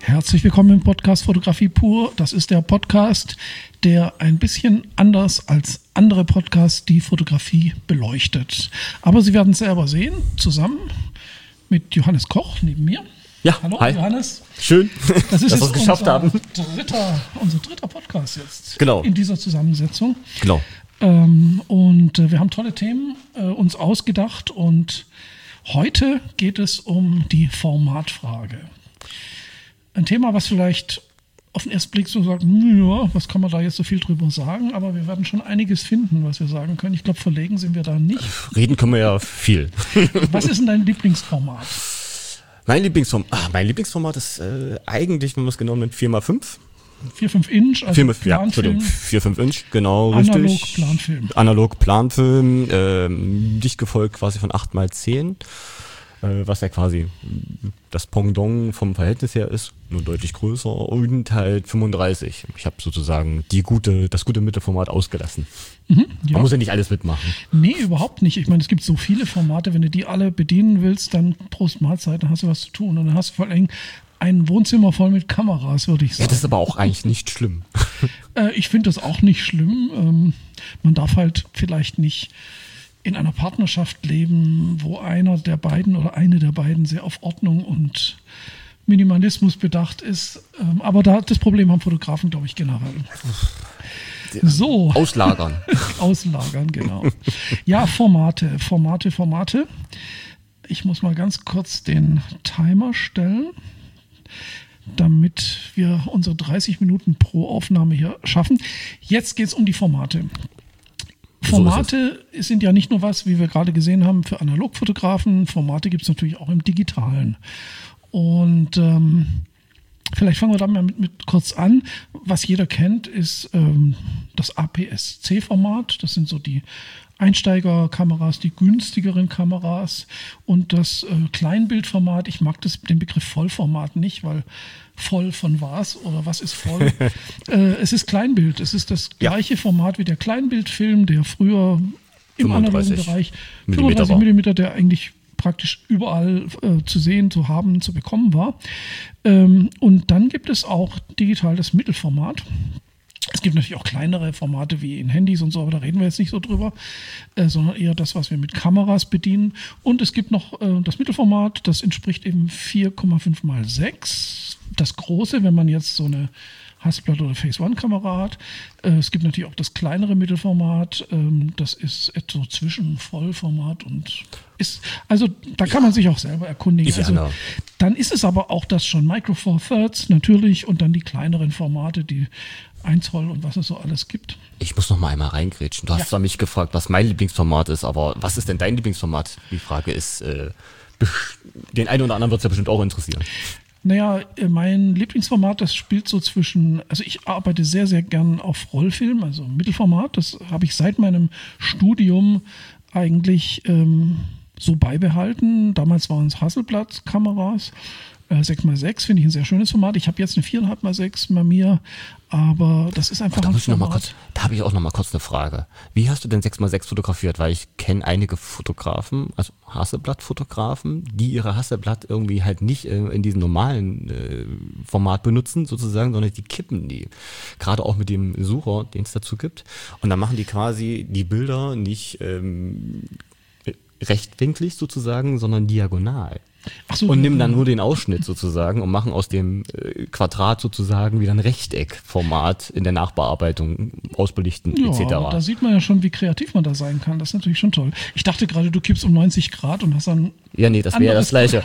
Herzlich willkommen im Podcast Fotografie pur. Das ist der Podcast, der ein bisschen anders als andere Podcasts die Fotografie beleuchtet. Aber Sie werden es selber sehen, zusammen mit Johannes Koch neben mir. Ja, hallo hi. Johannes. Schön, das ist dass wir es geschafft haben. Unser dritter Podcast jetzt Genau. In dieser Zusammensetzung. Genau. Und wir haben tolle Themen uns ausgedacht und heute geht es um die Formatfrage. Ein Thema, was vielleicht auf den ersten Blick so sagt, ja, was kann man da jetzt so viel drüber sagen, aber wir werden schon einiges finden, was wir sagen können. Ich glaube, verlegen sind wir da nicht. Reden können wir ja viel. Was ist denn dein Lieblingsformat? Mein Lieblingsformat ist eigentlich, wenn man es genau nimmt, 4x5. 4-5 Inch, also 4-5 Inch, genau, Analog richtig. Planfilm. Analog Planfilm, dicht gefolgt quasi von 8x10, was ja quasi das Pendant vom Verhältnis her ist, nur deutlich größer und halt 35. Ich habe sozusagen das gute Mittelformat ausgelassen. Ja. Man muss ja nicht alles mitmachen. Nee, überhaupt nicht. Ich meine, es gibt so viele Formate, wenn du die alle bedienen willst, dann Prost Mahlzeit, dann hast du was zu tun. Und dann hast du vor allem ein Wohnzimmer voll mit Kameras, würde ich sagen. Ja, das ist aber auch eigentlich nicht schlimm. Ich finde das auch nicht schlimm. Man darf halt vielleicht nicht in einer Partnerschaft leben, wo einer der beiden oder eine der beiden sehr auf Ordnung und Minimalismus bedacht ist. Aber das Problem haben Fotografen, glaube ich, generell. So. Auslagern. Auslagern, genau. Ja, Formate. Ich muss mal ganz kurz den Timer stellen, damit wir unsere 30 Minuten pro Aufnahme hier schaffen. Jetzt geht es um die Formate. Formate sind ja nicht nur was, wie wir gerade gesehen haben, für Analogfotografen. Formate gibt es natürlich auch im Digitalen. Und vielleicht fangen wir da mal mit kurz an. Was jeder kennt, ist das APS-C-Format. Das sind so die Einsteigerkameras, die günstigeren Kameras. Und das Kleinbildformat, ich mag den Begriff Vollformat nicht, weil voll von was oder was ist voll? Es ist Kleinbild. Es ist das gleiche Format wie der Kleinbildfilm, der früher im analogen Bereich 35 mm, der eigentlich praktisch überall zu sehen, zu haben, zu bekommen war. Und dann gibt es auch digital das Mittelformat. Es gibt natürlich auch kleinere Formate wie in Handys und so, aber da reden wir jetzt nicht so drüber, sondern eher das, was wir mit Kameras bedienen. Und es gibt noch das Mittelformat, das entspricht eben 4,5x6. Das große, wenn man jetzt so eine Hasselblad oder Phase One Kamera hat. Es gibt natürlich auch das kleinere Mittelformat. Das ist etwa zwischen Vollformat und ist, also da kann man sich auch selber erkundigen. Also, dann ist es aber auch das schon Micro Four Thirds natürlich und dann die kleineren Formate, die 1 Zoll und was es so alles gibt. Ich muss noch mal einmal reingrätschen. Du hast zwar mich gefragt, was mein Lieblingsformat ist, aber was ist denn dein Lieblingsformat? Die Frage ist, den einen oder anderen wird es ja bestimmt auch interessieren. Naja, mein Lieblingsformat, das spielt so zwischen, also ich arbeite sehr, sehr gern auf Rollfilm, also Mittelformat. Das habe ich seit meinem Studium eigentlich so beibehalten. Damals waren es Hasselblad-Kameras. 6x6 finde ich ein sehr schönes Format. Ich habe jetzt eine 4,5x6 bei mir, aber das ist einfach da habe ich auch noch mal kurz eine Frage. Wie hast du denn 6x6 fotografiert? Weil ich kenne einige Fotografen, also Hasselblad-Fotografen, die ihre Hasselblad irgendwie halt nicht in diesem normalen Format benutzen, sozusagen, sondern die kippen die. Gerade auch mit dem Sucher, den es dazu gibt. Und dann machen die quasi die Bilder nicht rechtwinklig sozusagen, sondern diagonal. Ach so, und nehmen dann nur den Ausschnitt sozusagen und machen aus dem Quadrat sozusagen wieder ein Rechteckformat in der Nachbearbeitung, ausbelichten etc. Da sieht man ja schon, wie kreativ man da sein kann. Das ist natürlich schon toll. Ich dachte gerade, du kippst um 90 Grad und hast dann... Ja, nee, das wäre ja das Gleiche.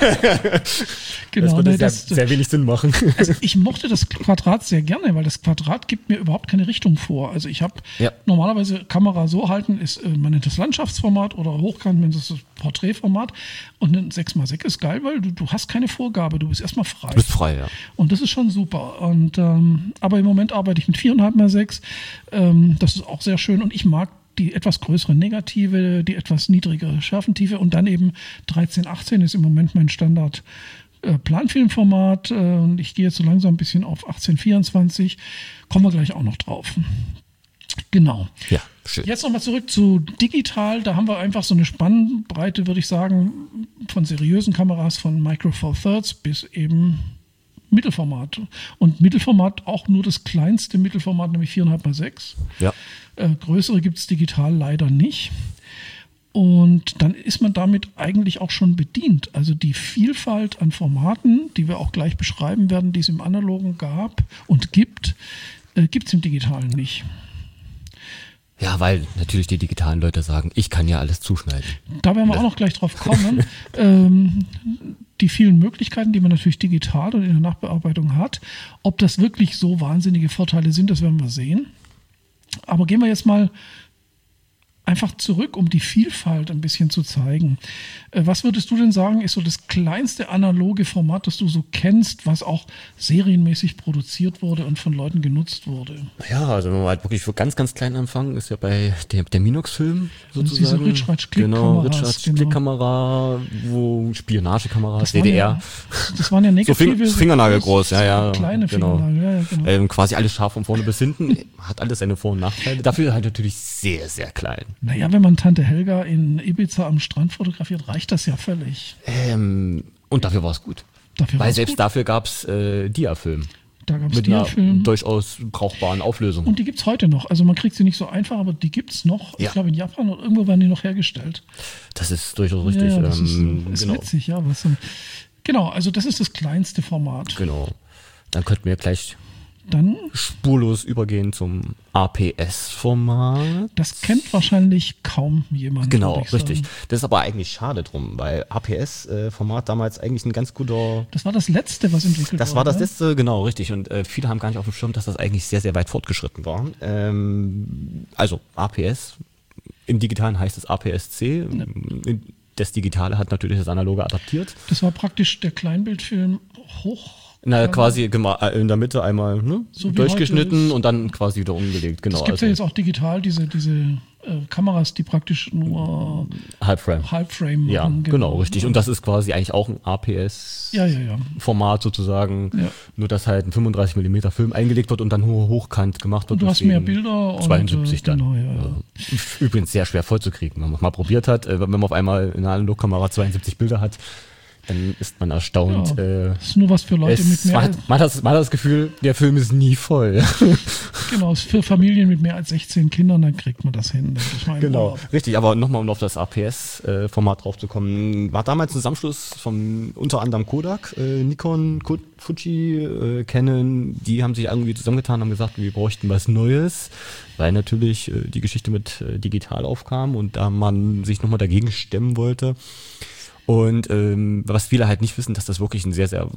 Genau, das würde sehr wenig Sinn machen. Also ich mochte das Quadrat sehr gerne, weil das Quadrat gibt mir überhaupt keine Richtung vor. Also ich habe normalerweise Kamera so halten, man nennt das Landschaftsformat oder hochkant, nennt das Porträtformat. Und ein 6x6 ist geil, weil du hast keine Vorgabe, du bist erstmal frei. Du bist frei, ja. Und das ist schon super. Und aber im Moment arbeite ich mit 4,5x6. Das ist auch sehr schön und ich mag die etwas größere Negative, die etwas niedrigere Schärfentiefe und dann eben 13:18 ist im Moment mein Standard Planfilmformat. Und ich gehe jetzt so langsam ein bisschen auf 18:24. Kommen wir gleich auch noch drauf. Genau. Ja, schön. Jetzt nochmal zurück zu digital. Da haben wir einfach so eine Spannbreite, würde ich sagen, von seriösen Kameras von Micro Four Thirds bis eben Mittelformat. Und Mittelformat auch nur das kleinste Mittelformat, nämlich 4,5x6. Ja. Größere gibt es digital leider nicht. Und dann ist man damit eigentlich auch schon bedient. Also die Vielfalt an Formaten, die wir auch gleich beschreiben werden, die es im Analogen gab und gibt es im Digitalen nicht. Ja, weil natürlich die digitalen Leute sagen, ich kann ja alles zuschneiden. Da werden wir auch noch gleich drauf kommen. Die vielen Möglichkeiten, die man natürlich digital und in der Nachbearbeitung hat. Ob das wirklich so wahnsinnige Vorteile sind, das werden wir sehen. Aber gehen wir jetzt mal einfach zurück, um die Vielfalt ein bisschen zu zeigen. Was würdest du denn sagen, ist so das kleinste analoge Format, das du so kennst, was auch serienmäßig produziert wurde und von Leuten genutzt wurde? Ja, also wenn wir halt wirklich für ganz, ganz klein anfangen, ist ja bei der Minox-Film sozusagen. Diese Ritschratsch-Klick-Kamera, wo Spionagekameras, DDR. Das waren ja Negative. So Fingernagel groß, ja. Kleine genau. Fingernagel, ja, genau. Quasi alles scharf von vorne bis hinten, hat alles seine Vor- und Nachteile. Dafür halt natürlich sehr, sehr klein. Naja, wenn man Tante Helga in Ibiza am Strand fotografiert, reicht das ja völlig. Und dafür war es gut. Weil selbst dafür gab es Diafilm. Da gab es mit Diafilm. Einer durchaus brauchbaren Auflösung. Und die gibt es heute noch. Also man kriegt sie nicht so einfach, aber die gibt es noch. Ja. Ich glaube in Japan und irgendwo werden die noch hergestellt. Das ist durchaus richtig. Ja, das ist witzig, ja. Genau, also das ist das kleinste Format. Genau. Dann könnten wir gleich spurlos übergehen zum APS-Format. Das kennt wahrscheinlich kaum jemand. Genau, richtig. Das ist aber eigentlich schade drum, weil APS-Format damals eigentlich ein ganz guter... Das war das Letzte, was entwickelt wurde. Das war das Letzte, genau, richtig. Und viele haben gar nicht auf dem Schirm, dass das eigentlich sehr, sehr weit fortgeschritten war. Also APS, im Digitalen heißt es APS-C. Ja. Das Digitale hat natürlich das Analoge adaptiert. Das war praktisch der Kleinbildfilm hoch... quasi in der Mitte einmal so durchgeschnitten und dann quasi wieder umgelegt. Genau. Es gibt ja jetzt auch digital diese Kameras, die praktisch nur Halbframe machen. Ja, genau, richtig. Und das ist quasi eigentlich auch ein APS-Format sozusagen. Ja. Nur, dass halt ein 35mm Film eingelegt wird und dann hochkant gemacht wird. Und du hast mehr Bilder. 72 dann. Genau, ja. Übrigens sehr schwer vollzukriegen, wenn man es mal probiert hat. Wenn man auf einmal in einer Analogkamera 72 Bilder hat, dann ist man erstaunt. Ja, das ist nur was für Leute mit mehr als... Man hat das Gefühl, der Film ist nie voll. Genau, ist für Familien mit mehr als 16 Kindern, dann kriegt man das hin. Genau, richtig. Aber nochmal, um auf das APS-Format drauf zu kommen, war damals ein Zusammenschluss von unter anderem Kodak, Nikon, Fuji, Canon. Die haben sich irgendwie zusammengetan und haben gesagt, wir bräuchten was Neues, weil natürlich die Geschichte mit digital aufkam und da man sich nochmal dagegen stemmen wollte. Und was viele halt nicht wissen, dass das wirklich ein sehr, sehr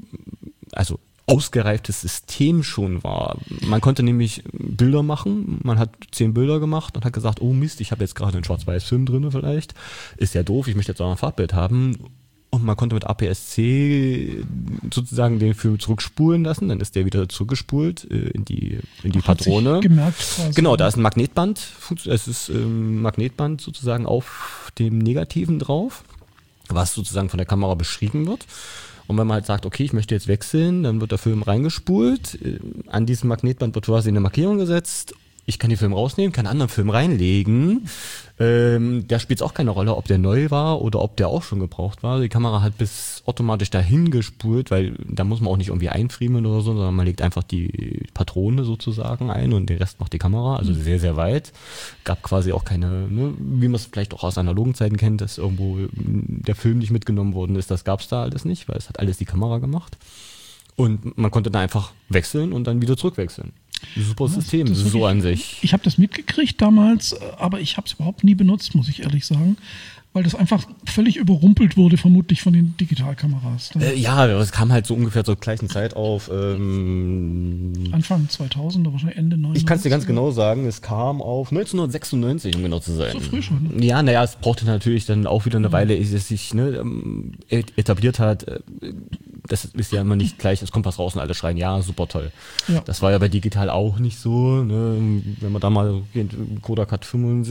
ausgereiftes System schon war. Man konnte nämlich Bilder machen, man hat 10 Bilder gemacht und hat gesagt, oh Mist, ich habe jetzt gerade einen Schwarz-Weiß-Film drin vielleicht, ist ja doof, ich möchte jetzt auch ein Farbbild haben. Und man konnte mit APS-C sozusagen den Film zurückspulen lassen, dann ist der wieder zurückgespult in die Patrone. Gemerkt quasi. Genau, da ist ein Magnetband, es ist ein Magnetband sozusagen auf dem Negativen drauf, was sozusagen von der Kamera beschrieben wird. Und wenn man halt sagt, okay, ich möchte jetzt wechseln, dann wird der Film reingespult, an diesem Magnetband wird quasi eine Markierung gesetzt, ich kann den Film rausnehmen, kann einen anderen Film reinlegen. Da spielt es auch keine Rolle, ob der neu war oder ob der auch schon gebraucht war. Die Kamera hat bis automatisch dahin gespult, weil da muss man auch nicht irgendwie einfriemeln oder so, sondern man legt einfach die Patrone sozusagen ein und den Rest macht die Kamera, also sehr, sehr weit. Gab quasi auch keine, wie man es vielleicht auch aus analogen Zeiten kennt, dass irgendwo der Film nicht mitgenommen worden ist, das gab es da alles nicht, weil es hat alles die Kamera gemacht. Und man konnte da einfach wechseln und dann wieder zurückwechseln. Super System, das so an sich. Ich habe das mitgekriegt damals, aber ich habe es überhaupt nie benutzt, muss ich ehrlich sagen, weil das einfach völlig überrumpelt wurde, vermutlich von den Digitalkameras. Ja, es kam halt so ungefähr zur gleichen Zeit auf. Anfang 2000 oder wahrscheinlich Ende 90. Ich kann es dir ganz genau sagen, es kam auf 1996, um genau zu sein. So früh schon. Ja, naja, es brauchte natürlich dann auch wieder eine Weile, ehe es sich etabliert hat. Das ist ja immer nicht gleich, es kommt was raus und alle schreien, ja, super toll. Ja. Das war ja bei digital auch nicht so. Ne? Wenn man da mal, Kodak hat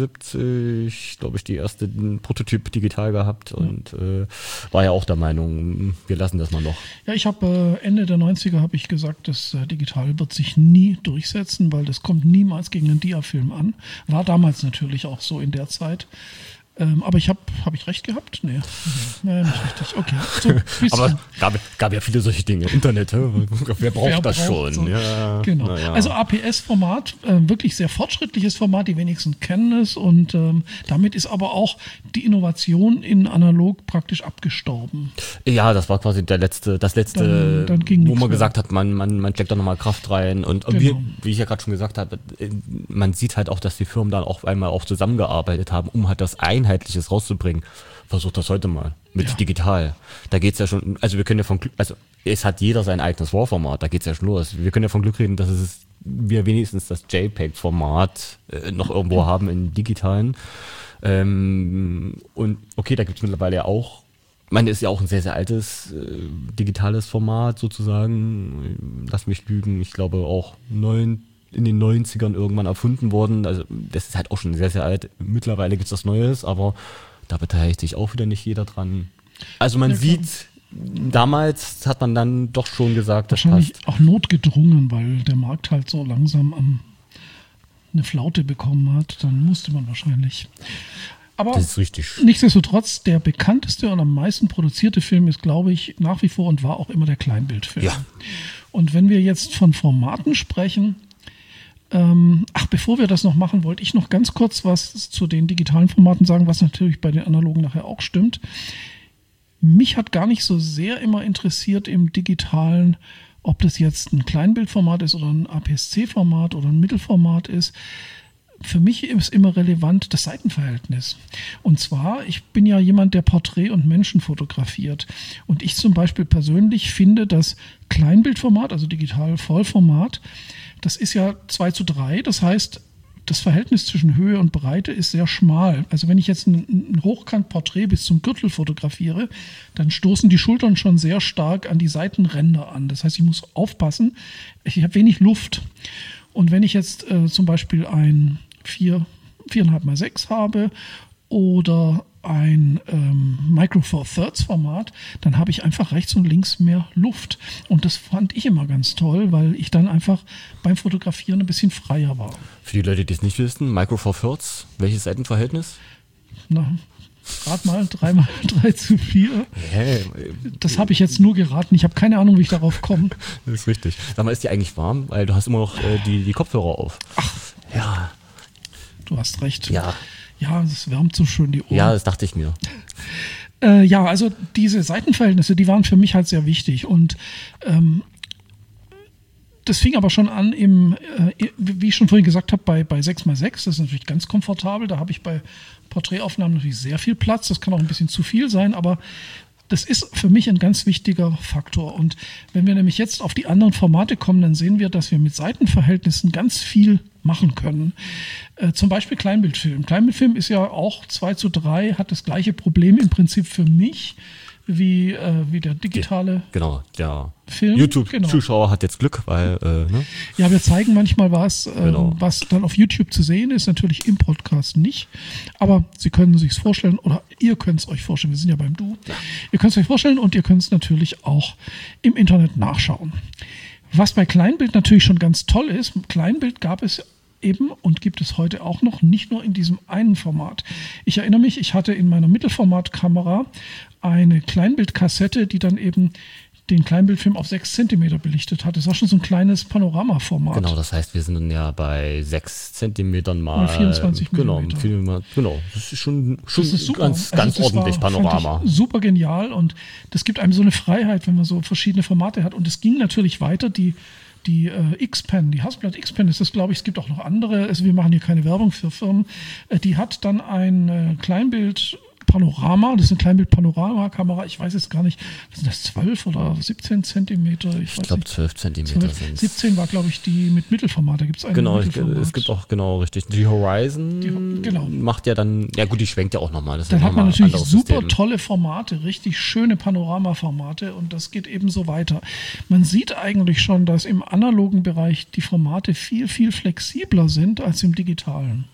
75, glaube ich, die erste Prototyp digital gehabt und war ja auch der Meinung, wir lassen das mal noch. Ja, ich habe Ende der 90er habe ich gesagt, das Digital wird sich nie durchsetzen, weil das kommt niemals gegen einen Dia-Film an. War damals natürlich auch so in der Zeit. Aber hab ich recht gehabt? Nee, nicht richtig. Okay. So, aber gab ja viele solche Dinge. Internet, wer braucht das schon? So. Ja, genau. Also APS-Format, wirklich sehr fortschrittliches Format, die wenigsten kennen es und damit ist aber auch die Innovation in analog praktisch abgestorben. Ja, das war quasi das letzte, dann ging wo man gesagt hat, man steckt da nochmal Kraft rein und Genau. wie ich ja gerade schon gesagt habe, man sieht halt auch, dass die Firmen dann auch einmal auch zusammengearbeitet haben, um halt das Einheitliches rauszubringen. Versucht das heute mal mit digital. Da geht's ja schon, also wir können ja von Glück, also es hat jeder sein eigenes RAW-Format, da geht's ja schon los. Wir können ja von Glück reden, dass wir wenigstens das JPEG-Format noch irgendwo haben in digitalen. Und okay, da gibt's mittlerweile ja auch, ich meine, ist ja auch ein sehr, sehr altes digitales Format sozusagen. Lass mich lügen, ich glaube auch in den 90ern irgendwann erfunden worden. Also das ist halt auch schon sehr, sehr alt. Mittlerweile gibt's was Neues, aber da beteiligt sich auch wieder nicht jeder dran. Also man sieht, damals hat man dann doch schon gesagt, das wahrscheinlich passt. auch notgedrungen, weil der Markt halt so langsam eine Flaute bekommen hat. Dann musste man wahrscheinlich. Aber Das ist richtig. nichtsdestotrotz, der bekannteste und am meisten produzierte Film ist, glaube ich, nach wie vor und war auch immer der Kleinbildfilm. Ja. Und wenn wir jetzt von Formaten sprechen, bevor wir das noch machen, wollte ich noch ganz kurz was zu den digitalen Formaten sagen, was natürlich bei den analogen nachher auch stimmt. Mich hat gar nicht so sehr immer interessiert im digitalen, ob das jetzt ein Kleinbildformat ist oder ein APS-C-Format oder ein Mittelformat ist. Für mich ist immer relevant das Seitenverhältnis. Und zwar, ich bin ja jemand, der Porträt und Menschen fotografiert. Und ich zum Beispiel persönlich finde, das Kleinbildformat, also digital Vollformat, das ist ja 2:3. Das heißt, das Verhältnis zwischen Höhe und Breite ist sehr schmal. Also wenn ich jetzt ein Hochkantporträt bis zum Gürtel fotografiere, dann stoßen die Schultern schon sehr stark an die Seitenränder an. Das heißt, ich muss aufpassen, ich habe wenig Luft. Und wenn ich jetzt zum Beispiel ein 4,5x6 habe oder ein Micro Four Thirds Format, dann habe ich einfach rechts und links mehr Luft. Und das fand ich immer ganz toll, weil ich dann einfach beim Fotografieren ein bisschen freier war. Für die Leute, die es nicht wissen, Micro Four Thirds, welches Seitenverhältnis? Na, rat mal, 3x3:4. Das habe ich jetzt nur geraten. Ich habe keine Ahnung, wie ich darauf komme. Das ist richtig. Sag mal, ist die eigentlich warm? Weil du hast immer noch die Kopfhörer auf. Ach, Ja. du hast recht. Ja. Ja, es wärmt so schön die Ohren. Ja, das dachte ich mir. Ja, also diese Seitenverhältnisse, die waren für mich halt sehr wichtig. Und das fing aber schon an wie ich schon vorhin gesagt habe, bei 6x6. Das ist natürlich ganz komfortabel. Da habe ich bei Porträtaufnahmen natürlich sehr viel Platz. Das kann auch ein bisschen zu viel sein, aber das ist für mich ein ganz wichtiger Faktor. Und wenn wir nämlich jetzt auf die anderen Formate kommen, dann sehen wir, dass wir mit Seitenverhältnissen ganz viel machen können. Zum Beispiel Kleinbildfilm. Kleinbildfilm ist ja auch 2:3, hat das gleiche Problem im Prinzip für mich wie der digitale Film. YouTube-Zuschauer hat jetzt Glück, weil Ja, wir zeigen manchmal was dann auf YouTube zu sehen ist, natürlich im Podcast nicht. Aber Sie können sich es vorstellen oder ihr könnt es euch vorstellen. Wir sind ja beim Du. Ja. Ihr könnt es euch vorstellen und ihr könnt es natürlich auch im Internet nachschauen. Was bei Kleinbild natürlich schon ganz toll ist, Kleinbild gab es eben und gibt es heute auch noch, nicht nur in diesem einen Format. Ich erinnere mich, ich hatte in meiner Mittelformatkamera eine Kleinbildkassette, die dann eben den Kleinbildfilm auf 6 Zentimeter belichtet hat. Das war schon so ein kleines Panoramaformat. Genau, das heißt, wir sind dann ja bei 6 Zentimetern mal 24 Millimeter. Genau, das ist schon das ist super. ganz ordentlich Panorama. Super genial und das gibt einem so eine Freiheit, wenn man so verschiedene Formate hat. Und es ging natürlich weiter, die X-Pen, die Hasselblad X-Pen ist das, glaube ich, es gibt auch noch andere, also wir machen hier keine Werbung für Firmen, die hat dann ein Kleinbild-Panorama, das ist eine Kleinbild-Panorama-Kamera, ich weiß jetzt gar nicht, sind das 12 oder 17 Zentimeter? Ich glaube 12 Zentimeter sind es. 17 war, glaube ich, die mit Mittelformat, da gibt es eine Genau, Mittelformat. es gibt auch, genau, richtig, die Horizon macht ja dann, ja gut, die schwenkt ja auch nochmal. Dann hat man natürlich super tolle Formate, richtig schöne Panoramaformate und das geht eben so weiter. Man sieht eigentlich schon, dass im analogen Bereich die Formate viel, viel flexibler sind als im digitalen.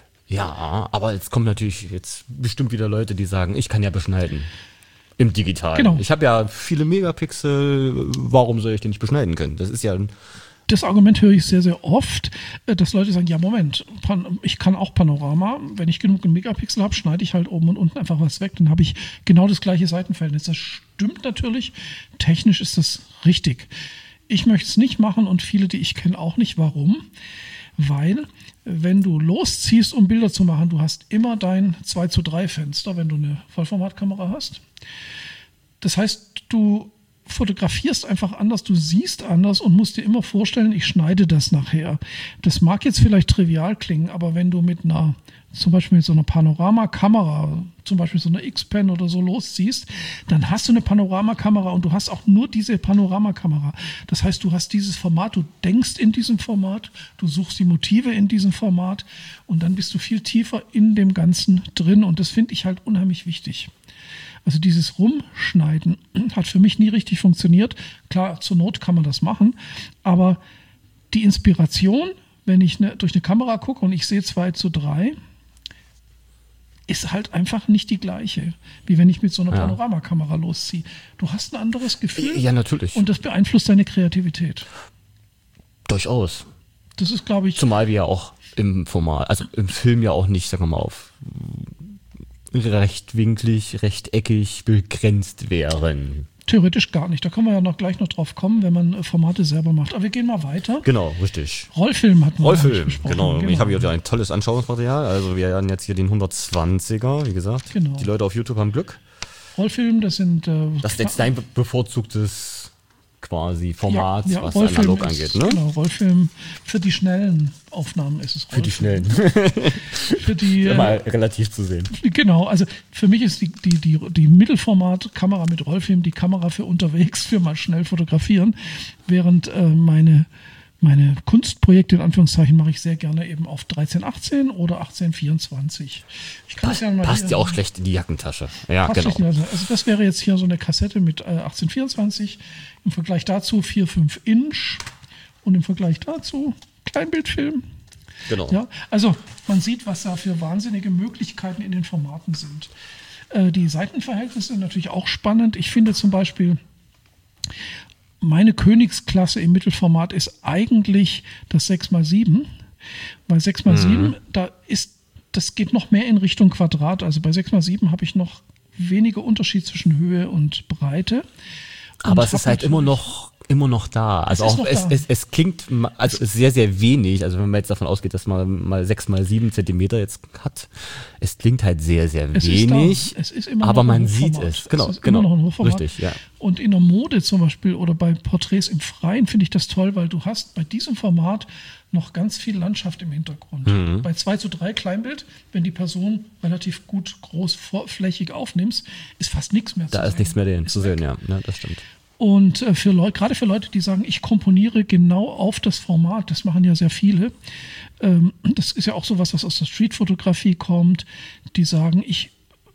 Ja, aber jetzt kommen natürlich jetzt bestimmt wieder Leute, die sagen, ich kann ja beschneiden. Im Digitalen. Genau. Ich habe ja viele Megapixel, warum soll ich den nicht beschneiden können? Das ist ja Das Argument höre ich sehr, sehr oft, dass Leute sagen, ja Moment, ich kann auch Panorama, wenn ich genug Megapixel habe, schneide ich halt oben und unten einfach was weg, dann habe ich genau das gleiche Seitenverhältnis. Das stimmt natürlich, technisch ist das richtig. Ich möchte es nicht machen und viele, die ich kenne, auch nicht. Warum? Weil, wenn du losziehst, um Bilder zu machen, du hast immer dein 2:3 Fenster, wenn du eine Vollformatkamera hast. Das heißt, du fotografierst einfach anders, du siehst anders und musst dir immer vorstellen, ich schneide das nachher. Das mag jetzt vielleicht trivial klingen, aber wenn du zum Beispiel mit so einer Panoramakamera, zum Beispiel so einer X-Pen oder so losziehst, dann hast du eine Panoramakamera und du hast auch nur diese Panoramakamera. Das heißt, du hast dieses Format, du denkst in diesem Format, du suchst die Motive in diesem Format und dann bist du viel tiefer in dem Ganzen drin und das finde ich halt unheimlich wichtig. Also dieses Rumschneiden hat für mich nie richtig funktioniert. Klar, zur Not kann man das machen, aber die Inspiration, wenn ich durch eine Kamera gucke und ich sehe 2:3, ist halt einfach nicht die gleiche, wie wenn ich mit so einer Panoramakamera losziehe. Du hast ein anderes Gefühl. Ja, natürlich. Und das beeinflusst deine Kreativität. Durchaus. Das ist, glaube ich... Zumal wir ja auch im Format, also im Film ja auch nicht, sagen wir mal, auf rechtwinklig, rechteckig begrenzt wären. Theoretisch gar nicht. Da können wir ja gleich noch drauf kommen, wenn man Formate selber macht. Aber wir gehen mal weiter. Genau, richtig. Rollfilm hatten wir besprochen. Genau. Ich habe hier ein tolles Anschauungsmaterial. Also wir haben jetzt hier den 120er, wie gesagt. Genau. Die Leute auf YouTube haben Glück. Rollfilm, das sind... das ist jetzt dein bevorzugtes quasi Format, was Rollfilm analog angeht. Ne? Genau, Rollfilm für die schnellen Aufnahmen ist es Rollfilm. Für die schnellen. Mal relativ zu sehen. Genau, also für mich ist die Mittelformat-Kamera mit Rollfilm die Kamera für unterwegs, für mal schnell fotografieren, während meine Kunstprojekte in Anführungszeichen mache ich sehr gerne eben auf 13:18 oder 18:24. Passt ja auch schlecht in die Jackentasche. Ja, genau. Also das wäre jetzt hier so eine Kassette mit 18:24, im Vergleich dazu 4,5 Inch und im Vergleich dazu Kleinbildfilm. Genau. Ja, also man sieht, was da für wahnsinnige Möglichkeiten in den Formaten sind. Die Seitenverhältnisse sind natürlich auch spannend. Ich finde zum Beispiel, meine Königsklasse im Mittelformat ist eigentlich das 6x7, weil 6x7, das geht noch mehr in Richtung Quadrat. Also bei 6x7 habe ich noch weniger Unterschied zwischen Höhe und Breite. Aber es ist halt immer noch da. Also auch es klingt, also es ist sehr, sehr wenig. Also wenn man jetzt davon ausgeht, dass man mal 6x7 Zentimeter jetzt hat, es klingt halt sehr, sehr wenig. Es ist immer aber noch man sieht es. Genau, immer noch ein Hochformat. Richtig, ja. Und in der Mode zum Beispiel oder bei Porträts im Freien finde ich das toll, weil du hast bei diesem Format noch ganz viel Landschaft im Hintergrund. Bei 2:3 Kleinbild, wenn die Person relativ gut großflächig aufnimmst, ist fast nichts mehr zu sehen. Da ist nichts mehr zu sehen, ja, das stimmt. Und gerade für Leute, die sagen, ich komponiere genau auf das Format, das machen ja sehr viele. Das ist ja auch sowas, was aus der Streetfotografie kommt. Die sagen, ich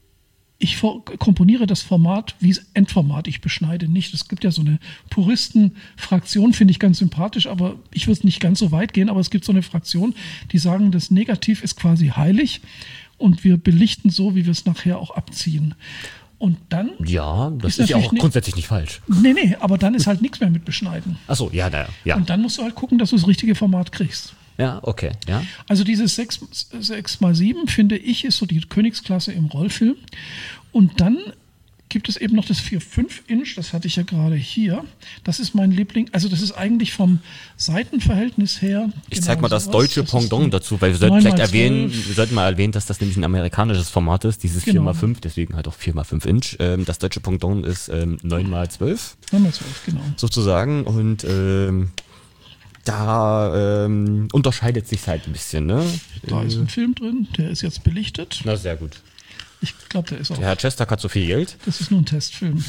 komponiere das Format wie das Endformat, ich beschneide nicht. Es gibt ja so eine Puristenfraktion, finde ich ganz sympathisch, aber ich würde nicht ganz so weit gehen. Aber es gibt so eine Fraktion, die sagen, das Negativ ist quasi heilig und wir belichten so, wie wir es nachher auch abziehen. Und dann. Ja, das ist ja auch grundsätzlich nicht falsch. Nee, aber dann ist halt nichts mehr mit Beschneiden. Ach so, ja. Und dann musst du halt gucken, dass du das richtige Format kriegst. Ja, okay, ja. Also dieses 6x7, finde ich, ist so die Königsklasse im Rollfilm. Und dann gibt es eben noch das 4,5 Inch, das hatte ich ja gerade hier. Das ist mein Liebling, also das ist eigentlich vom Seitenverhältnis her. Ich zeig mal das deutsche Pendant dazu, weil wir sollten mal erwähnen, dass das nämlich ein amerikanisches Format ist, dieses 4x5, deswegen halt auch 4x5 Inch. Das deutsche Pendant ist 9x12. 9x12, genau. Sozusagen und da unterscheidet sich halt ein bisschen, ne? Da ist ein Film drin, der ist jetzt belichtet. Na, sehr gut. Ich glaube, der ist auch. Der Herr Chester hat so viel Geld. Das ist nur ein Testfilm.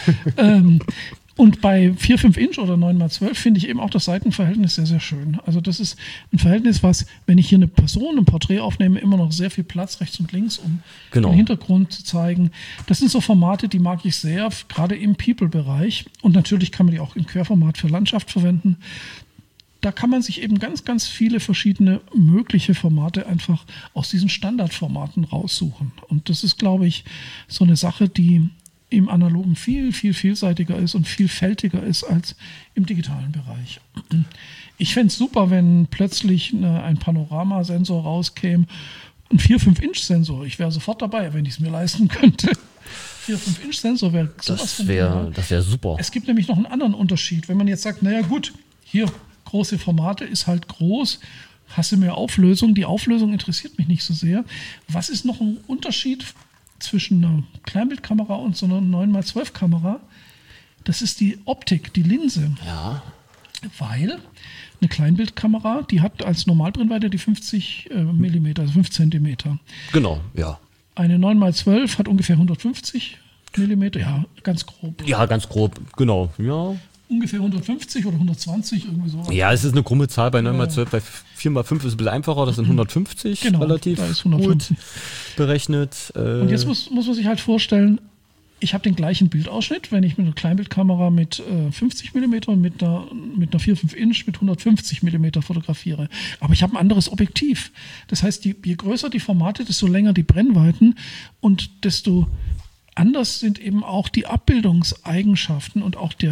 Und bei 4,5 Inch oder 9x12 finde ich eben auch das Seitenverhältnis sehr, sehr schön. Also das ist ein Verhältnis, was, wenn ich hier eine Person, ein Porträt aufnehme, immer noch sehr viel Platz rechts und links, um den Hintergrund zu zeigen. Das sind so Formate, die mag ich sehr, gerade im People-Bereich. Und natürlich kann man die auch im Querformat für Landschaft verwenden. Da kann man sich eben ganz, ganz viele verschiedene mögliche Formate einfach aus diesen Standardformaten raussuchen. Und das ist, glaube ich, so eine Sache, die im Analogen viel, viel vielseitiger ist und vielfältiger ist als im digitalen Bereich. Ich fände es super, wenn plötzlich ein Panoramasensor rauskäme, ein 4-5-Inch-Sensor. Ich wäre sofort dabei, wenn ich es mir leisten könnte. 4-5-Inch-Sensor wäre sowas von genial. Das wäre super. Es gibt nämlich noch einen anderen Unterschied. Wenn man jetzt sagt, naja gut, hier, große Formate ist halt groß, hast du mehr Auflösung. Die Auflösung interessiert mich nicht so sehr. Was ist noch ein Unterschied zwischen einer Kleinbildkamera und so einer 9x12-Kamera? Das ist die Optik, die Linse. Ja. Weil eine Kleinbildkamera, die hat als Normalbrennweite die 50 mm, also 5 cm. Genau, ja. Eine 9x12 hat ungefähr 150 mm, ja, ganz grob. Ja, ganz grob, genau. Ja. Ungefähr 150 oder 120, irgendwie so. Ja, es ist eine krumme Zahl bei 9x12, bei 4x5 ist es ein bisschen einfacher, das sind 150, genau, relativ da ist 150. gut berechnet. Und jetzt muss man sich halt vorstellen, ich habe den gleichen Bildausschnitt, wenn ich mit einer Kleinbildkamera mit 50 mm und mit einer 4-5 Inch mit 150 mm fotografiere. Aber ich habe ein anderes Objektiv. Das heißt, je größer die Formate, desto länger die Brennweiten und desto anders sind eben auch die Abbildungseigenschaften und auch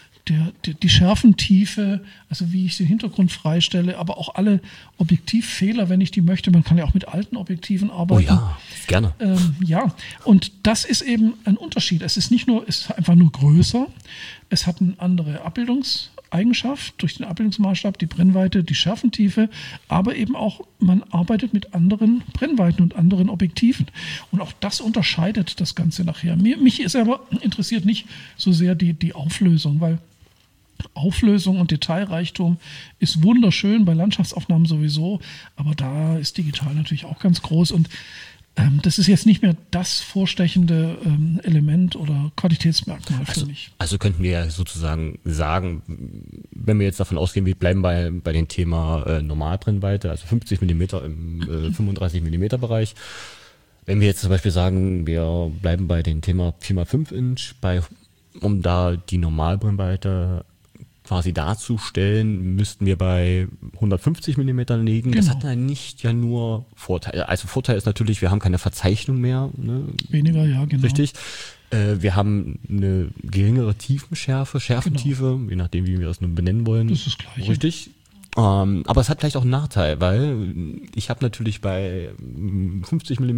die Schärfentiefe, also wie ich den Hintergrund freistelle, aber auch alle Objektivfehler, wenn ich die möchte. Man kann ja auch mit alten Objektiven arbeiten. Oh ja, gerne. Ja, und das ist eben ein Unterschied. Es ist einfach nur größer. Es hat eine andere Abbildungseigenschaft durch den Abbildungsmaßstab, die Brennweite, die Schärfentiefe, aber eben auch, man arbeitet mit anderen Brennweiten und anderen Objektiven. Und auch das unterscheidet das Ganze nachher. Mich ist aber interessiert nicht so sehr die Auflösung, weil Auflösung und Detailreichtum ist wunderschön, bei Landschaftsaufnahmen sowieso, aber da ist digital natürlich auch ganz groß und das ist jetzt nicht mehr das vorstechende Element oder Qualitätsmerkmal für mich. Also könnten wir ja sozusagen sagen, wenn wir jetzt davon ausgehen, wir bleiben bei dem Thema Normalbrennweite, also 50 mm im 35 mm Bereich. Wenn wir jetzt zum Beispiel sagen, wir bleiben bei dem Thema 4x5 Inch, um da die Normalbrennweite quasi darzustellen, müssten wir bei 150 mm liegen. Genau. Das hat ja nicht ja nur Vorteile. Also Vorteil ist natürlich, wir haben keine Verzeichnung mehr. Ne? Weniger, ja, genau. Richtig. Wir haben eine geringere Schärfentiefe, je nachdem, wie wir das nun benennen wollen. Das ist das Gleiche. Richtig. Aber es hat vielleicht auch einen Nachteil, weil ich habe natürlich bei 50 mm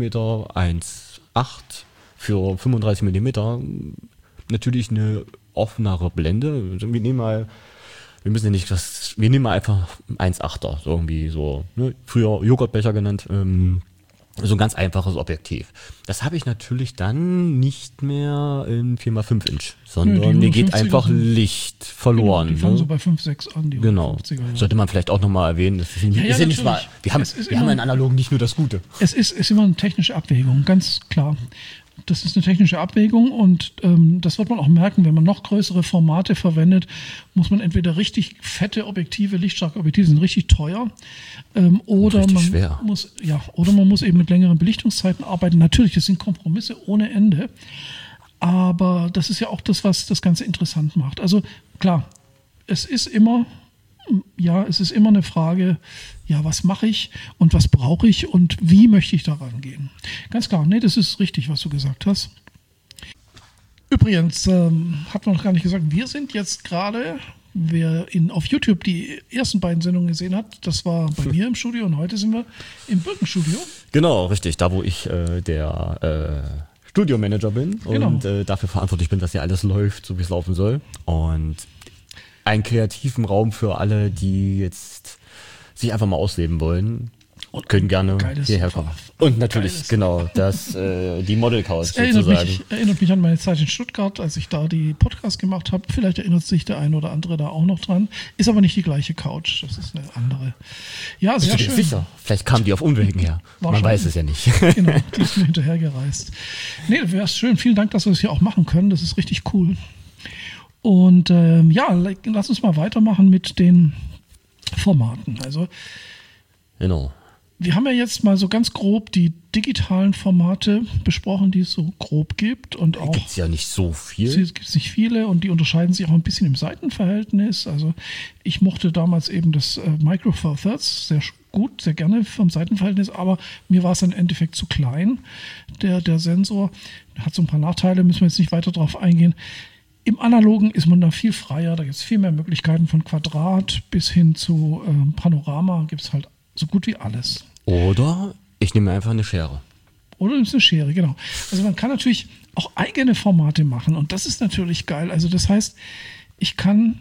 1,8 für 35 mm natürlich eine offenere Blende. Wir nehmen mal einfach 1,8er, so irgendwie so, ne? Früher Joghurtbecher genannt, so ein ganz einfaches Objektiv. Das habe ich natürlich dann nicht mehr in 4x5 Inch, sondern mir geht einfach Licht verloren. Genau, die fangen so bei 5, 6 an. Die Genau. 50er, ja. Sollte man vielleicht auch nochmal erwähnen. Das ist ja nicht mal, wir haben in Analogen nicht nur das Gute. Es ist immer eine technische Abwägung, ganz klar. Das ist eine technische Abwägung und das wird man auch merken, wenn man noch größere Formate verwendet, muss man entweder richtig fette Objektive, lichtstarke Objektive sind richtig teuer, oder man muss eben mit längeren Belichtungszeiten arbeiten. Natürlich, das sind Kompromisse ohne Ende, aber das ist ja auch das, was das Ganze interessant macht. Also klar, es ist immer eine Frage, ja, was mache ich und was brauche ich und wie möchte ich daran gehen? Ganz klar, nee, das ist richtig, was du gesagt hast. Übrigens, hat man noch gar nicht gesagt, wir sind jetzt gerade, wer auf YouTube die ersten beiden Sendungen gesehen hat, das war bei mir im Studio und heute sind wir im Birkenstudio. Genau, richtig, da wo ich der Studiomanager bin und dafür verantwortlich bin, dass ja alles läuft, so wie es laufen soll. Und einen kreativen Raum für alle, die jetzt sich einfach mal ausleben wollen und können gerne hierher kommen. Und natürlich, genau, die Model Couch sozusagen. Erinnert mich an meine Zeit in Stuttgart, als ich da die Podcasts gemacht habe. Vielleicht erinnert sich der ein oder andere da auch noch dran. Ist aber nicht die gleiche Couch, das ist eine andere. Ja, sehr schön. Sicher, vielleicht kam die auf Umwegen her. Man weiß es ja nicht. Genau, die ist mir hinterhergereist. Nee, das wäre schön. Vielen Dank, dass wir das hier auch machen können. Das ist richtig cool. Und lass uns mal weitermachen mit den Formaten. Also, genau. Wir haben ja jetzt mal so ganz grob die digitalen Formate besprochen, die es so grob gibt. Und auch gibt es ja nicht so viel. Es gibt nicht viele und die unterscheiden sich auch ein bisschen im Seitenverhältnis. Also ich mochte damals eben das Micro Four Thirds sehr gut, sehr gerne vom Seitenverhältnis, aber mir war es im Endeffekt zu klein. Der Sensor hat so ein paar Nachteile, müssen wir jetzt nicht weiter drauf eingehen. Im Analogen ist man da viel freier, da gibt es viel mehr Möglichkeiten, von Quadrat bis hin zu Panorama gibt es halt so gut wie alles. Oder ich nehme einfach eine Schere. Oder nimmst eine Schere, genau. Also man kann natürlich auch eigene Formate machen und das ist natürlich geil. Also das heißt, ich kann,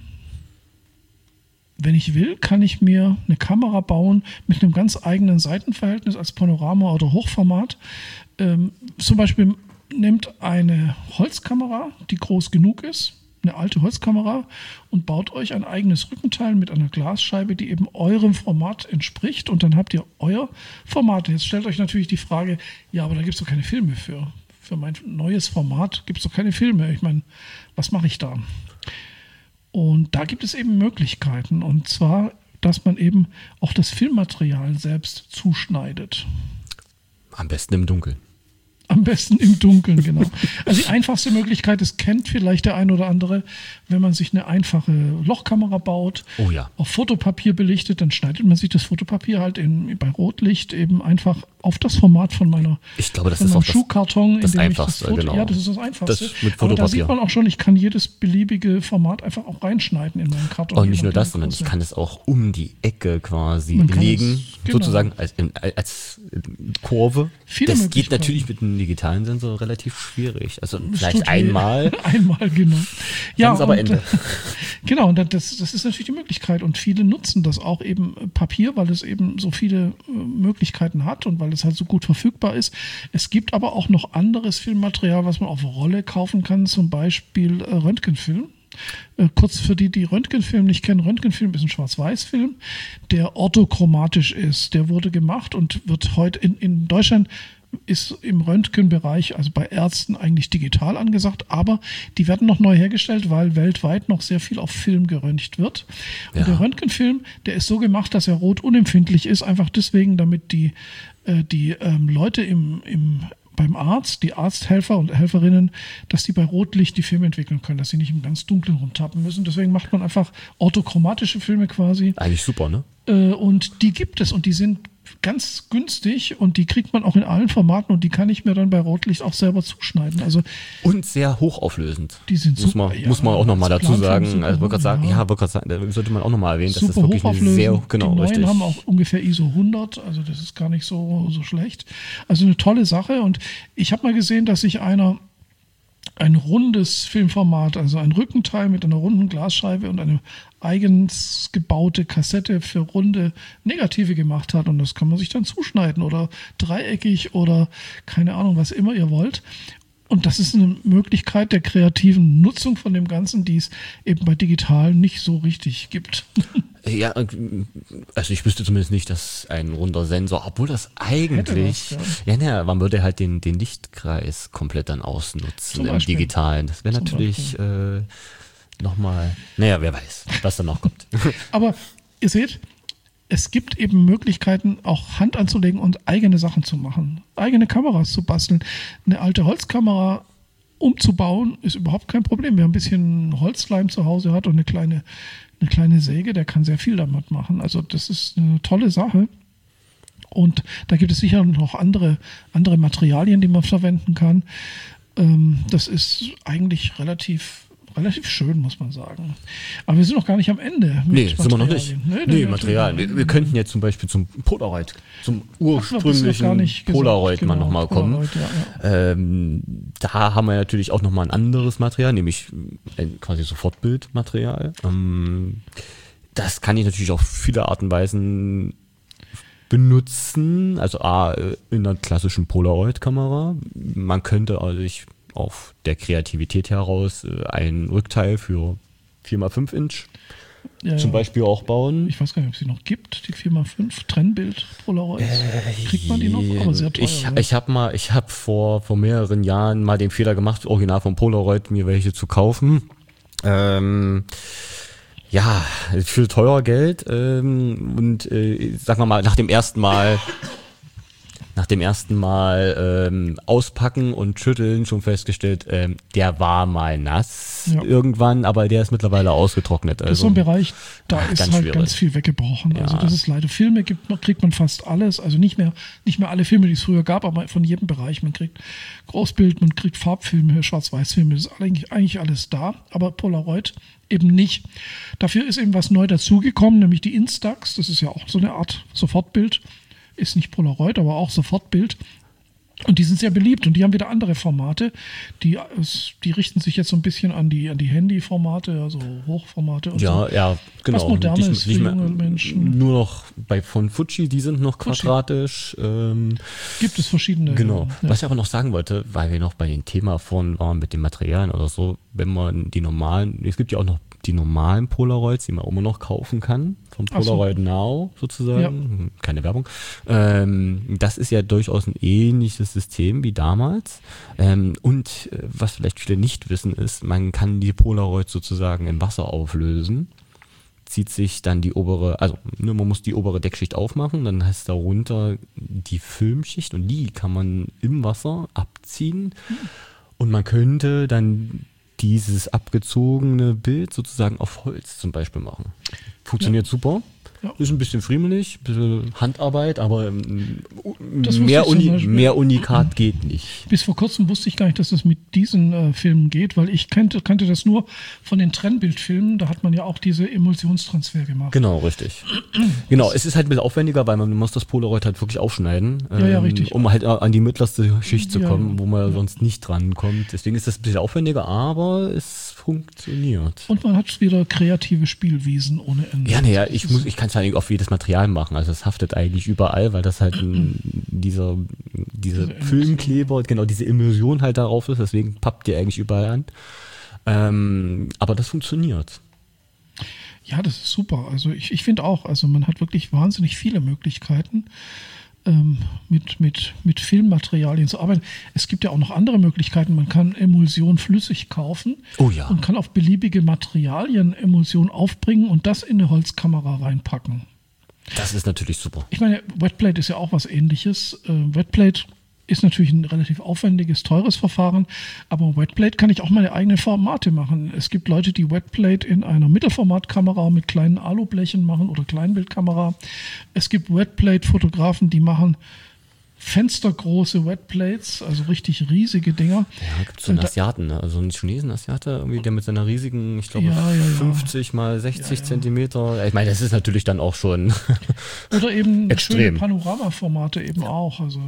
wenn ich will, kann ich mir eine Kamera bauen mit einem ganz eigenen Seitenverhältnis als Panorama oder Hochformat. Zum Beispiel nehmt eine Holzkamera, die groß genug ist, eine alte Holzkamera, und baut euch ein eigenes Rückenteil mit einer Glasscheibe, die eben eurem Format entspricht, und dann habt ihr euer Format. Jetzt stellt euch natürlich die Frage, ja, aber da gibt es doch keine Filme für. Für mein neues Format gibt es doch keine Filme. Ich meine, was mache ich da? Und da gibt es eben Möglichkeiten, und zwar, dass man eben auch das Filmmaterial selbst zuschneidet. Am besten im Dunkeln. Am besten im Dunkeln, genau. Also die einfachste Möglichkeit, das kennt vielleicht der ein oder andere, wenn man sich eine einfache Lochkamera baut, Oh ja. auf Fotopapier belichtet, dann schneidet man sich das Fotopapier halt bei Rotlicht eben einfach auf das Format von meiner Ich glaube, das von ist meinem auch Schuhkarton, das in dem ich Einfachste, das Foto, genau. ja, das ist das Einfachste. Das mit Aber da Fotopapier. sieht man auch schon, ich kann jedes beliebige Format einfach auch reinschneiden in meinen Karton. Und nicht je nur nachdem, das, sondern wie ich groß kann es auch um die Ecke quasi Man kann legen, es, genau. sozusagen als Kurve. Viele Das geht Möglichkeiten. natürlich mit einem digitalen Sensor relativ schwierig. Also es vielleicht tut weh. einmal, Einmal, genau. Ja, ist aber und, Ende. Genau, und das ist natürlich die Möglichkeit. Und viele nutzen das auch eben Papier, weil es eben so viele Möglichkeiten hat und weil es halt so gut verfügbar ist. Es gibt aber auch noch anderes Filmmaterial, was man auf Rolle kaufen kann, zum Beispiel Röntgenfilm. Kurz für die Röntgenfilm nicht kennen, Röntgenfilm ist ein Schwarz-Weiß-Film, der orthochromatisch ist. Der wurde gemacht und wird heute in Deutschland ist im Röntgenbereich, also bei Ärzten, eigentlich digital angesagt, aber die werden noch neu hergestellt, weil weltweit noch sehr viel auf Film geröntgt wird. Und Ja. der Röntgenfilm, der ist so gemacht, dass er rotunempfindlich ist, einfach deswegen, damit die Leute beim Arzt, die Arzthelfer und Helferinnen, dass die bei Rotlicht die Filme entwickeln können, dass sie nicht im ganz Dunklen rumtappen müssen. Deswegen macht man einfach orthochromatische Filme quasi. eigentlich super, ne? Und die gibt es und die sind ganz günstig und die kriegt man auch in allen Formaten und die kann ich mir dann bei Rotlicht auch selber zuschneiden. Also Und sehr hochauflösend. die sind Muss super. man, muss man auch nochmal als dazu Planfilm sagen. super Also wollte gerade sagen, hoch, wollte gerade sagen, da sollte man auch nochmal erwähnen, dass das super wirklich eine hochauflösend. sehr, genau, die neuen richtig. haben auch ungefähr ISO 100, also das ist gar nicht so schlecht. Also eine tolle Sache und ich habe mal gesehen, dass sich einer ein rundes Filmformat, also ein Rückenteil mit einer runden Glasscheibe und eine eigens gebaute Kassette für runde Negative gemacht hat. Und das kann man sich dann zuschneiden oder dreieckig oder keine Ahnung, was immer ihr wollt. Und das ist eine Möglichkeit der kreativen Nutzung von dem Ganzen, die es eben bei digital nicht so richtig gibt. Ja, also ich wüsste zumindest nicht, dass ein runder Sensor, obwohl das eigentlich, Hätte was, ja, man würde halt den Lichtkreis komplett dann ausnutzen Zum im Beispiel. Digitalen. Das wäre Zum natürlich nochmal, naja, wer weiß, was da noch kommt. Aber ihr seht, es gibt eben Möglichkeiten, auch Hand anzulegen und eigene Sachen zu machen. Eigene Kameras zu basteln. Eine alte Holzkamera umzubauen, ist überhaupt kein Problem. Wer ein bisschen Holzleim zu Hause hat und eine kleine Säge, der kann sehr viel damit machen. Also das ist eine tolle Sache. Und da gibt es sicher noch andere Materialien, die man verwenden kann. Das ist eigentlich relativ schön, muss man sagen. Aber wir sind noch gar nicht am Ende. Nee, sind wir noch nicht. Materialien. Nee, Material. Wir könnten jetzt zum Beispiel zum Polaroid, zum ursprünglichen Polaroid mal nochmal kommen. Polaroid, ja. Da haben wir natürlich auch nochmal ein anderes Material, nämlich quasi Sofortbildmaterial. Das kann ich natürlich auf viele Arten und Weisen benutzen. Also in einer klassischen Polaroid-Kamera. Man könnte also auf der Kreativität heraus ein Rückteil für 4x5 Inch zum Beispiel auch bauen. Ich weiß gar nicht, ob es die noch gibt, die 4x5 Trennbild Polaroids. Kriegt man die noch? Aber sehr teuer. Ich habe vor mehreren Jahren mal den Fehler gemacht, original vom Polaroid mir welche zu kaufen. Ja, für teuer Geld und sagen wir mal, nach dem ersten Mal nach dem ersten Mal auspacken und schütteln schon festgestellt, der war mal nass irgendwann, aber der ist mittlerweile ausgetrocknet. Das ist so ein Bereich, da ist halt schwierig. Ganz viel weggebrochen. Also das ist leider, Filme kriegt man fast alles, also nicht mehr alle Filme, die es früher gab, aber von jedem Bereich. Man kriegt Großbild, man kriegt Farbfilme, Schwarz-Weiß-Filme, das ist eigentlich alles da, aber Polaroid eben nicht. Dafür ist eben was neu dazugekommen, nämlich die Instax, das ist ja auch so eine Art Sofortbild, ist nicht Polaroid, aber auch Sofortbild. Und die sind sehr beliebt und die haben wieder andere Formate. Die richten sich jetzt so ein bisschen an die Handy-Formate, also Hochformate und so. Ja, genau. Was Modernes für junge Menschen. Nur noch von Fuji, die sind noch quadratisch. Gibt es verschiedene. Genau. Ja. Was ich aber noch sagen wollte, weil wir noch bei dem Thema von waren mit den Materialien oder so, wenn man die normalen, es gibt ja auch noch die normalen Polaroids, die man immer noch kaufen kann, vom Polaroid Now sozusagen, keine Werbung. Das ist ja durchaus ein ähnliches System wie damals. Und was vielleicht viele nicht wissen ist, man kann die Polaroids sozusagen im Wasser auflösen, zieht sich dann die obere, also man muss die obere Deckschicht aufmachen, dann heißt darunter die Filmschicht und die kann man im Wasser abziehen und man könnte dann dieses abgezogene Bild sozusagen auf Holz zum Beispiel machen. Funktioniert super. Ja. Ist ein bisschen friemelig, ein bisschen Handarbeit, aber mehr Unikat geht nicht. Bis vor kurzem wusste ich gar nicht, dass das mit diesen Filmen geht, weil ich kannte das nur von den Trennbildfilmen. Da hat man ja auch diese Emulsionstransfer gemacht. Genau, richtig. Genau, es ist halt ein bisschen aufwendiger, weil man muss das Polaroid halt wirklich aufschneiden, richtig. um halt an die mittlerste Schicht zu kommen, wo man sonst nicht dran kommt. Deswegen ist das ein bisschen aufwendiger, aber es funktioniert. Und man hat wieder kreative Spielwiesen ohne Ende. Ja, ich kann es eigentlich auf jedes Material machen. Also es haftet eigentlich überall, weil das halt diese Filmkleber, genau, diese Emulsion halt darauf ist. Deswegen pappt ihr eigentlich überall an. Aber das funktioniert. Ja, das ist super. Also ich finde auch, also man hat wirklich wahnsinnig viele Möglichkeiten, mit Filmmaterialien zu arbeiten. Es gibt ja auch noch andere Möglichkeiten. Man kann Emulsion flüssig kaufen und kann auf beliebige Materialien Emulsion aufbringen und das in eine Holzkamera reinpacken. Das ist natürlich super. Ich meine, Wetplate ist ja auch was Ähnliches. Wetplate ist natürlich ein relativ aufwendiges, teures Verfahren, aber Wetplate kann ich auch meine eigenen Formate machen. Es gibt Leute, die Wetplate in einer Mittelformatkamera mit kleinen Alublechen machen oder Kleinbildkamera. Es gibt Wetplate-Fotografen, die machen fenstergroße Wetplates, also richtig riesige Dinger. Ja, gibt es so einen Asiaten, ne? Also einen Chinesen-Asiate, irgendwie, der mit seiner riesigen, ich glaube, 50 mal 60 Zentimeter. Ich meine, das ist natürlich dann auch schon oder eben extrem. Schöne Panoramaformate eben auch. Also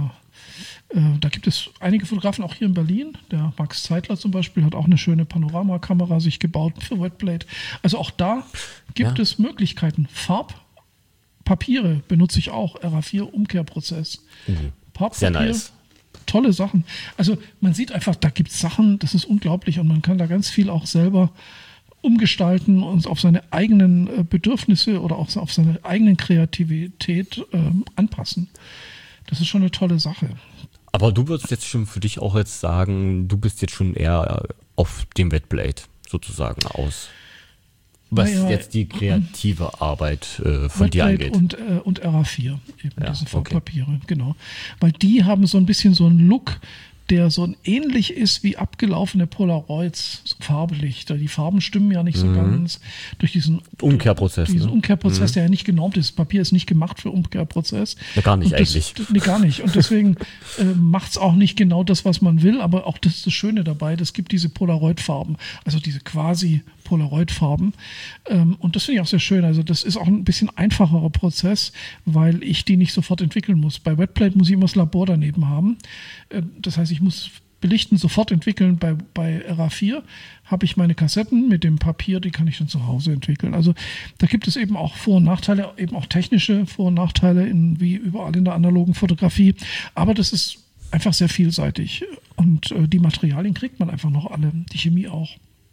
da gibt es einige Fotografen auch hier in Berlin. Der Max Zeitler zum Beispiel hat auch eine schöne Panoramakamera sich gebaut für Wetplate. Also auch da gibt es Möglichkeiten. Farbpapiere benutze ich auch. RA4-Umkehrprozess. Sehr nice. Tolle Sachen. Also man sieht einfach, da gibt es Sachen, das ist unglaublich und man kann da ganz viel auch selber umgestalten und auf seine eigenen Bedürfnisse oder auch auf seine eigenen Kreativität anpassen. Das ist schon eine tolle Sache. Aber du würdest jetzt schon für dich auch jetzt sagen, du bist jetzt schon eher auf dem Wetplate sozusagen aus. Was jetzt die kreative Arbeit von dir angeht. Und RA4, eben diese Farbpapiere, genau. Weil die haben so ein bisschen so einen Look, der so ähnlich ist wie abgelaufene Polaroids, so farblich. Die Farben stimmen ja nicht so ganz durch diesen Umkehrprozess. Der ja nicht genormt ist. Das Papier ist nicht gemacht für Umkehrprozess. Ja, gar nicht eigentlich. Nee, gar nicht. Und deswegen macht es auch nicht genau das, was man will, aber auch das ist das Schöne dabei, das gibt diese Polaroid-Farben, also diese quasi Polaroid-Farben. Und das finde ich auch sehr schön. Also das ist auch ein bisschen einfacherer Prozess, weil ich die nicht sofort entwickeln muss. Bei Wetplate muss ich immer das Labor daneben haben. Das heißt, ich muss belichten, sofort entwickeln. Bei RA4 habe ich meine Kassetten mit dem Papier, die kann ich dann zu Hause entwickeln. Also da gibt es eben auch Vor- und Nachteile, eben auch technische Vor- und Nachteile, wie überall in der analogen Fotografie. Aber das ist einfach sehr vielseitig. Und die Materialien kriegt man einfach noch alle, die Chemie auch.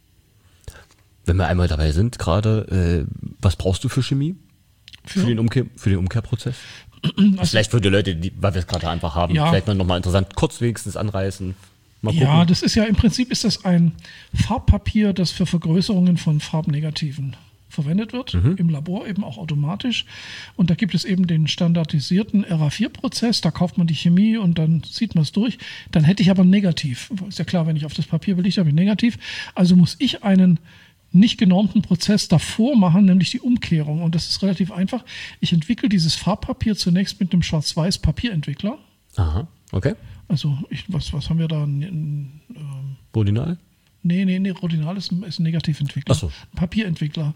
Wenn wir einmal dabei sind, gerade, was brauchst du für Chemie? Für den Umkehrprozess? Also, vielleicht für die Leute, weil wir es gerade einfach haben, vielleicht noch mal interessant, kurz wenigstens anreißen. Mal gucken. Ja, im Prinzip ist das ein Farbpapier, das für Vergrößerungen von Farbnegativen verwendet wird, im Labor eben auch automatisch. Und da gibt es eben den standardisierten RA4-Prozess, da kauft man die Chemie und dann zieht man es durch. Dann hätte ich aber ein Negativ. Ist ja klar, wenn ich auf das Papier belichte, habe ich ein Negativ. Also muss ich einen nicht genormten Prozess davor machen, nämlich die Umkehrung. Und das ist relativ einfach. Ich entwickle dieses Farbpapier zunächst mit einem Schwarz-Weiß-Papierentwickler. Aha, okay. Also was haben wir da? Rodinal? Nee, Rodinal ist ein Negativentwickler. Ach so. Ein Papierentwickler.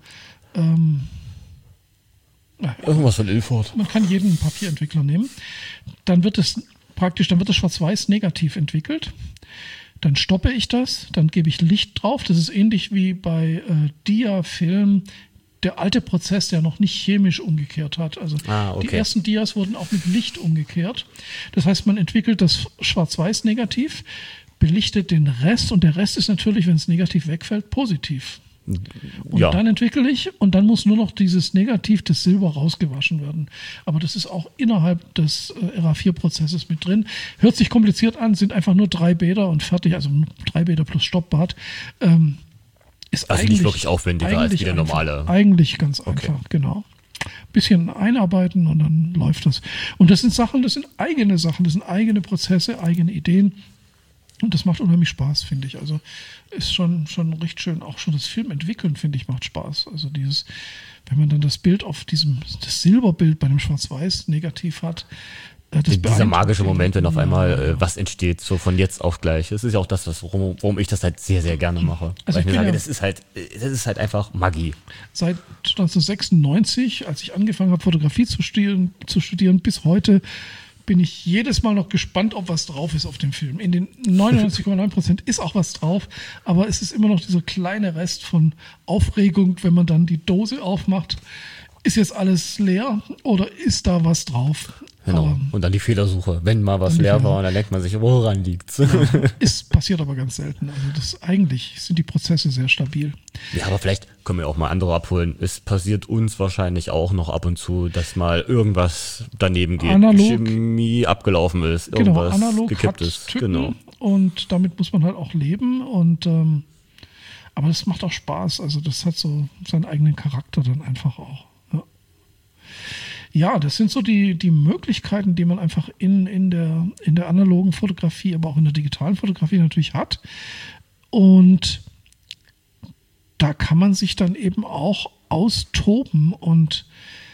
Irgendwas von Ilford. Man kann jeden Papierentwickler nehmen. Dann wird das Schwarz-Weiß negativ entwickelt. Dann stoppe ich das, dann gebe ich Licht drauf. Das ist ähnlich wie bei Dia-Film, der alte Prozess, der noch nicht chemisch umgekehrt hat. Also okay. Die ersten Dias wurden auch mit Licht umgekehrt. Das heißt, man entwickelt das Schwarz-Weiß negativ, belichtet den Rest und der Rest ist natürlich, wenn es negativ wegfällt, positiv. Und dann entwickle ich und dann muss nur noch dieses Negativ, das Silber, rausgewaschen werden. Aber das ist auch innerhalb des RA4-Prozesses mit drin. Hört sich kompliziert an, sind einfach nur 3 Bäder und fertig, also 3 Bäder plus Stoppbad. Ist also nicht wirklich aufwendiger als wie der einfach, normale. Eigentlich ganz einfach, genau. Bisschen einarbeiten und dann läuft das. Und das sind eigene Sachen, das sind eigene Prozesse, eigene Ideen. Und das macht unheimlich Spaß, finde ich. Also ist schon recht schön. Auch schon das Film entwickeln, finde ich, macht Spaß. Also wenn man dann das Bild das Silberbild bei dem Schwarz-Weiß-Negativ hat. Dieser magische Moment, wenn auf einmal was entsteht, so von jetzt auf gleich. Das ist ja auch das, warum ich das halt sehr, sehr gerne mache. Also weil ich mir sage, das ist halt einfach Magie. Seit 1996, als ich angefangen habe, Fotografie zu studieren, bis heute bin ich jedes Mal noch gespannt, ob was drauf ist auf dem Film. In den 99,9% ist auch was drauf, aber es ist immer noch dieser kleine Rest von Aufregung, wenn man dann die Dose aufmacht. Ist jetzt alles leer oder ist da was drauf? Genau. Und dann die Fehlersuche. Wenn mal was leer war, dann denkt man sich, woran liegt's? Ja, es passiert aber ganz selten. Also eigentlich sind die Prozesse sehr stabil. Ja, aber vielleicht können wir auch mal andere abholen. Es passiert uns wahrscheinlich auch noch ab und zu, dass mal irgendwas daneben geht. Analog, Chemie abgelaufen ist, irgendwas analog gekippt ist. Tücken, genau. Und damit muss man halt auch leben. Aber das macht auch Spaß. Also das hat so seinen eigenen Charakter dann einfach auch. Ja, das sind so die Möglichkeiten, die man einfach in der analogen Fotografie, aber auch in der digitalen Fotografie natürlich hat. Und da kann man sich dann eben auch austoben. Und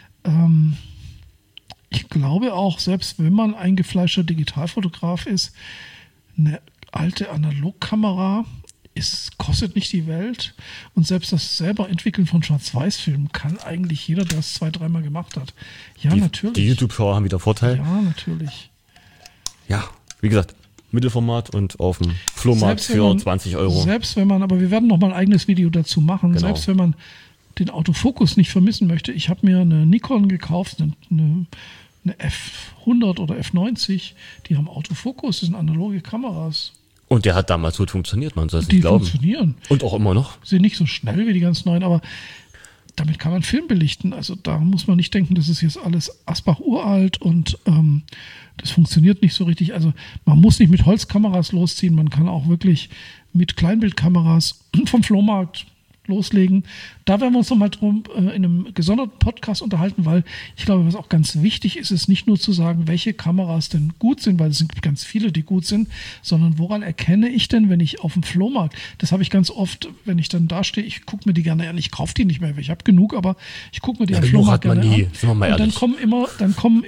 ich glaube auch, selbst wenn man ein gefleischter Digitalfotograf ist, eine alte Analogkamera kostet nicht die Welt. Und selbst das selber Entwickeln von Schwarz-Weiß-Filmen kann eigentlich jeder, der es 2-3 Mal gemacht hat. Ja, natürlich. Die YouTube-Schauer haben wieder Vorteil. Ja, natürlich. Ja, wie gesagt, Mittelformat und auf dem Flohmarkt für 20 €. Aber wir werden noch mal ein eigenes Video dazu machen. Genau. Selbst wenn man den Autofokus nicht vermissen möchte. Ich habe mir eine Nikon gekauft, eine F100 oder F90. Die haben Autofokus, das sind analoge Kameras. Und der hat damals gut funktioniert, man soll es nicht glauben. Die funktionieren. Und auch immer noch. Sind nicht so schnell wie die ganz neuen, aber damit kann man Film belichten. Also da muss man nicht denken, das ist jetzt alles Asbach uralt und das funktioniert nicht so richtig. Also man muss nicht mit Holzkameras losziehen, man kann auch wirklich mit Kleinbildkameras vom Flohmarkt loslegen. Da werden wir uns nochmal drum in einem gesonderten Podcast unterhalten, weil ich glaube, was auch ganz wichtig ist, ist nicht nur zu sagen, welche Kameras denn gut sind, weil es sind ganz viele, die gut sind, sondern woran erkenne ich denn, wenn ich auf dem Flohmarkt, das habe ich ganz oft, wenn ich dann da stehe, ich gucke mir die gerne an, ich kaufe die nicht mehr, ich habe genug, aber ich gucke mir die am Flohmarkt gerne an. Sind wir mal ehrlich. Dann kommen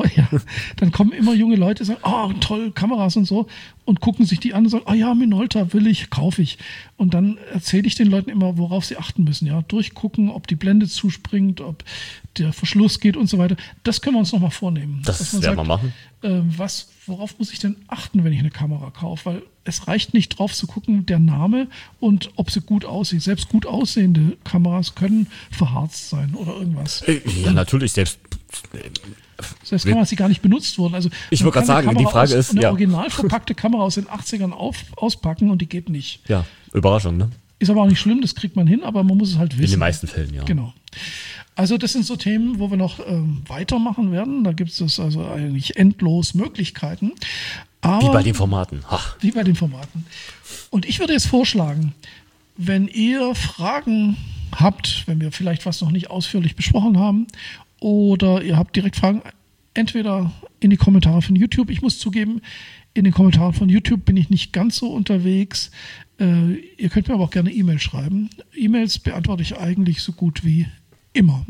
immer junge Leute, sagen, oh toll, Kameras und so, und gucken sich die an und sagen, oh ja, Minolta kaufe ich. Und dann erzähle ich den Leuten immer, worauf sie achten müssen. Ja, durchgucken, ob die Blende zuspringt, ob der Verschluss geht und so weiter. Das können wir uns nochmal vornehmen. Das werden wir machen. Worauf muss ich denn achten, wenn ich eine Kamera kaufe? Weil es reicht nicht drauf zu gucken, der Name und ob sie gut aussieht. Selbst gut aussehende Kameras können verharzt sein oder irgendwas. Ja, natürlich, selbst Kameras, die gar nicht benutzt wurden. Also ich wollte gerade sagen, die Frage ist, eine original verpackte Kamera aus den 80ern auspacken und die geht nicht. Ja, Überraschung, ne? Ist aber auch nicht schlimm, das kriegt man hin, aber man muss es halt wissen. In den meisten Fällen, ja. Genau. Also das sind so Themen, wo wir noch weitermachen werden. Da gibt es also eigentlich endlos Möglichkeiten. Aber, wie bei den Formaten. Wie bei den Formaten. Und ich würde jetzt vorschlagen, wenn ihr Fragen habt, wenn wir vielleicht was noch nicht ausführlich besprochen haben, oder ihr habt direkt Fragen, entweder in die Kommentare von YouTube. Ich muss zugeben, in den Kommentaren von YouTube bin ich nicht ganz so unterwegs. Ihr könnt mir aber auch gerne E-Mail schreiben. E-Mails beantworte ich eigentlich so gut wie immer.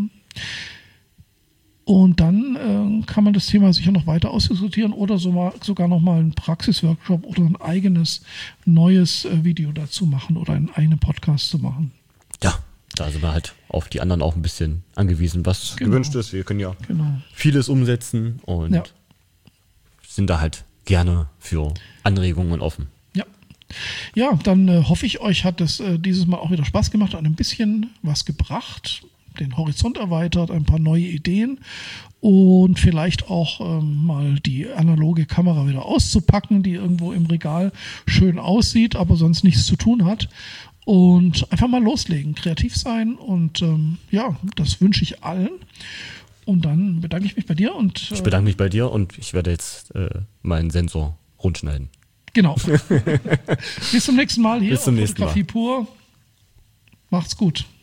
Und dann kann man das Thema sicher noch weiter ausdiskutieren oder sogar noch mal einen Praxisworkshop oder ein eigenes neues Video dazu machen oder einen eigenen Podcast zu machen. Ja, da sind wir halt auf die anderen auch ein bisschen angewiesen, was gewünscht ist. Wir können ja vieles umsetzen und sind da halt gerne für Anregungen offen. Ja, dann hoffe ich, euch hat es dieses Mal auch wieder Spaß gemacht und ein bisschen was gebracht, den Horizont erweitert, ein paar neue Ideen und vielleicht auch mal die analoge Kamera wieder auszupacken, die irgendwo im Regal schön aussieht, aber sonst nichts zu tun hat. Und einfach mal loslegen, kreativ sein und das wünsche ich allen. Und dann bedanke ich mich bei dir. Ich bedanke mich bei dir und ich werde jetzt meinen Sensor rundschneiden. Genau. Bis zum nächsten Mal hier Bis zum auf nächsten Fotografie Mal. pur. Macht's gut.